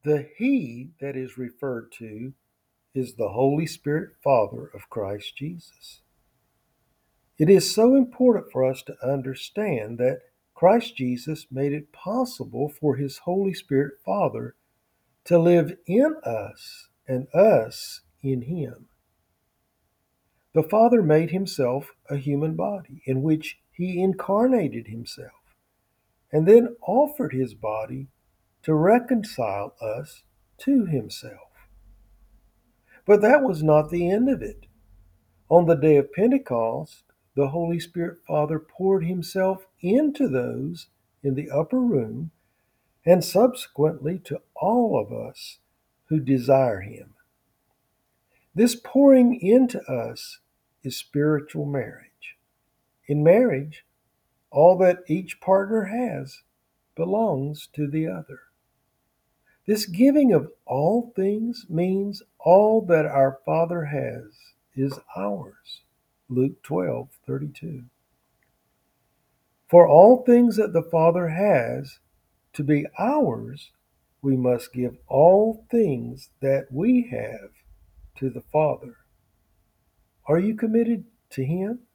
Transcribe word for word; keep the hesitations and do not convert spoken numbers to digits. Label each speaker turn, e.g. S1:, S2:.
S1: The He that is referred to is the Holy Spirit Father of Christ Jesus. It is so important for us to understand that Christ Jesus made it possible for His Holy Spirit Father to live in us and us in Him. The Father made Himself a human body in which He incarnated Himself and then offered His body to reconcile us to Himself. But that was not the end of it. On the day of Pentecost, the Holy Spirit Father poured Himself into those in the upper room and subsequently to all of us who desire Him. This pouring into us is spiritual marriage. In marriage, all that each partner has belongs to the other. This giving of all things means all that our Father has is ours. Luke twelve thirty-two. For all things that the Father has to be ours, we must give all things that we have to the Father. Are you committed to Him?